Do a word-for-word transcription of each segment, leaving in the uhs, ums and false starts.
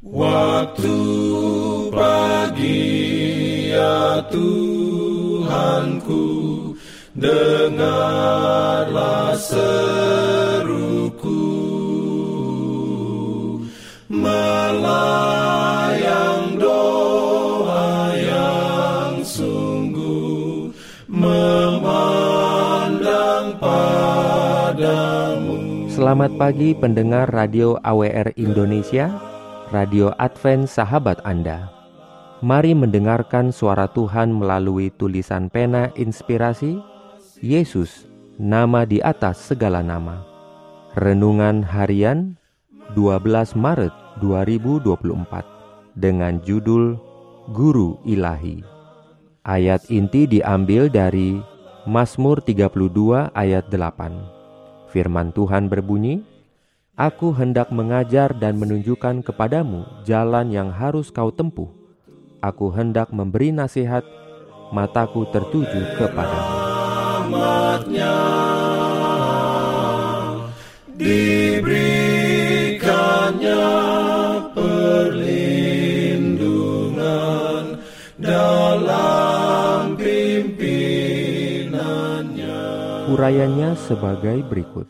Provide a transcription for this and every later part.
Waktu pagi ya Tuhanku, dengarlah seruku, melayang doa yang sungguh, memandang padamu. Selamat pagi pendengar Radio A W R Indonesia, Radio Advent Sahabat Anda. Mari mendengarkan suara Tuhan melalui tulisan pena inspirasi Yesus, nama di atas segala nama. Renungan harian dua belas Maret dua ribu dua puluh empat dengan judul Guru Ilahi. Ayat inti diambil dari Mazmur tiga puluh dua ayat delapan. Firman Tuhan berbunyi, Aku hendak mengajar dan menunjukkan kepadamu jalan yang harus kau tempuh. Aku hendak memberi nasihat, mataku tertuju kepadamu. Rahmatnya diberikannya perlindungan dalam pimpinannya. Urayanya sebagai berikut.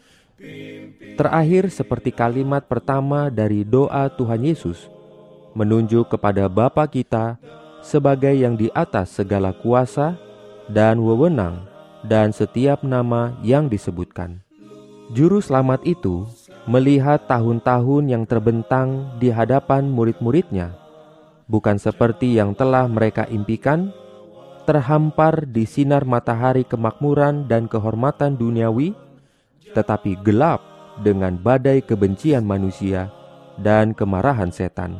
Terakhir seperti kalimat pertama dari doa Tuhan Yesus, menunjuk kepada Bapa kita sebagai yang di atas segala kuasa dan wewenang dan setiap nama yang disebutkan. Juru selamat itu melihat tahun-tahun yang terbentang di hadapan murid-muridnya, bukan seperti yang telah mereka impikan, terhampar di sinar matahari kemakmuran dan kehormatan duniawi, tetapi gelap dengan badai kebencian manusia dan kemarahan setan.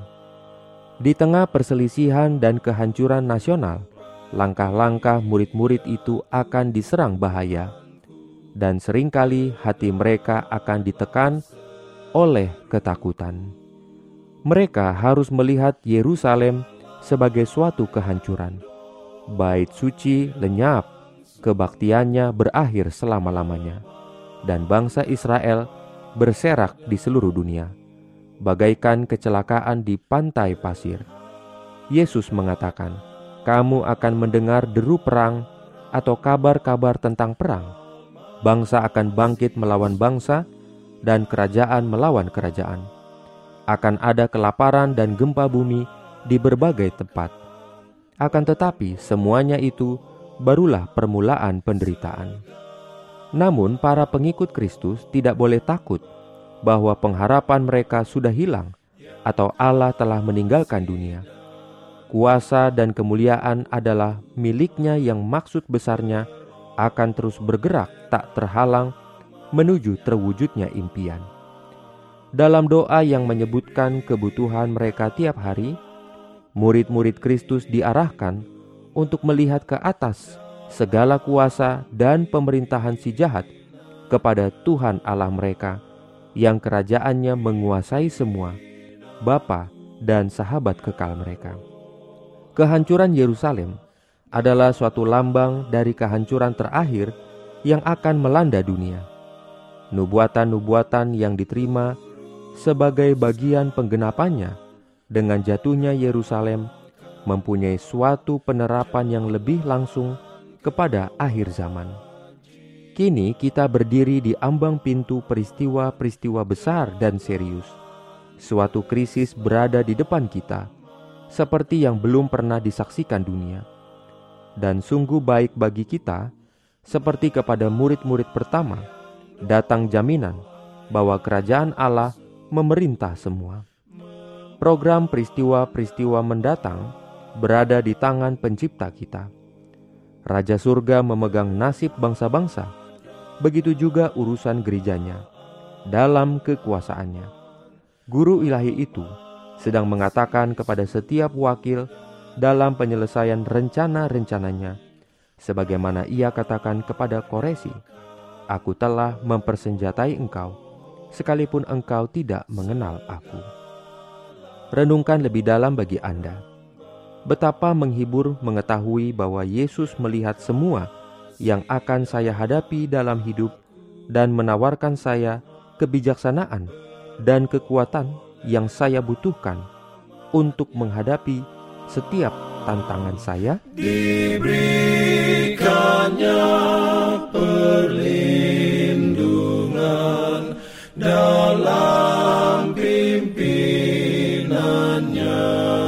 Di tengah perselisihan dan kehancuran nasional, langkah-langkah murid-murid itu akan diserang bahaya, dan seringkali hati mereka akan ditekan oleh ketakutan. Mereka harus melihat Yerusalem sebagai suatu kehancuran. Bait suci lenyap, kebaktiannya berakhir selama-lamanya, dan bangsa Israel berserak di seluruh dunia, bagaikan kecelakaan di pantai pasir. Yesus mengatakan, kamu akan mendengar deru perang atau kabar-kabar tentang perang. Bangsa akan bangkit melawan bangsa dan kerajaan melawan kerajaan. Akan ada kelaparan dan gempa bumi di berbagai tempat. Akan tetapi semuanya itu barulah permulaan penderitaan. Namun para pengikut Kristus tidak boleh takut bahwa pengharapan mereka sudah hilang atau Allah telah meninggalkan dunia. Kuasa dan kemuliaan adalah miliknya yang maksud besarnya akan terus bergerak tak terhalang menuju terwujudnya impian. Dalam doa yang menyebutkan kebutuhan mereka tiap hari, murid-murid Kristus diarahkan untuk melihat ke atas segala kuasa dan pemerintahan si jahat kepada Tuhan Allah mereka yang kerajaannya menguasai semua, Bapa dan sahabat kekal mereka. Kehancuran Yerusalem adalah suatu lambang dari kehancuran terakhir yang akan melanda dunia. Nubuatan-nubuatan yang diterima sebagai bagian penggenapannya dengan jatuhnya Yerusalem mempunyai suatu penerapan yang lebih langsung kepada akhir zaman. Kini kita berdiri di ambang pintu peristiwa-peristiwa besar dan serius. Suatu krisis berada di depan kita, seperti yang belum pernah disaksikan dunia. Dan sungguh baik bagi kita, seperti kepada murid-murid pertama, datang jaminan bahwa kerajaan Allah memerintah semua. Program peristiwa-peristiwa mendatang berada di tangan pencipta kita. Raja surga memegang nasib bangsa-bangsa, begitu juga urusan gerejanya dalam kekuasaannya. Guru ilahi itu sedang mengatakan kepada setiap wakil dalam penyelesaian rencana-rencananya, sebagaimana ia katakan kepada Koresi, Aku telah mempersenjatai engkau, sekalipun engkau tidak mengenal aku. Renungkan lebih dalam bagi Anda. Betapa menghibur mengetahui bahwa Yesus melihat semua yang akan saya hadapi dalam hidup dan menawarkan saya kebijaksanaan dan kekuatan yang saya butuhkan untuk menghadapi setiap tantangan saya. Diberikannya perlindungan dalam pimpinannya.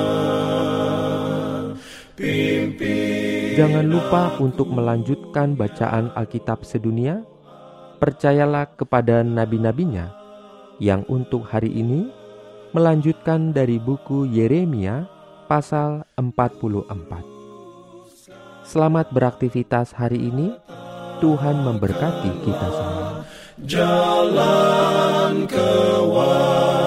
Pimpin Jangan lupa untuk melanjutkan bacaan Alkitab sedunia. Percayalah kepada nabi-nabinya yang untuk hari ini melanjutkan dari buku Yeremia pasal empat puluh empat. Selamat beraktivitas hari ini. Tuhan memberkati kita semua. jalan kewajiban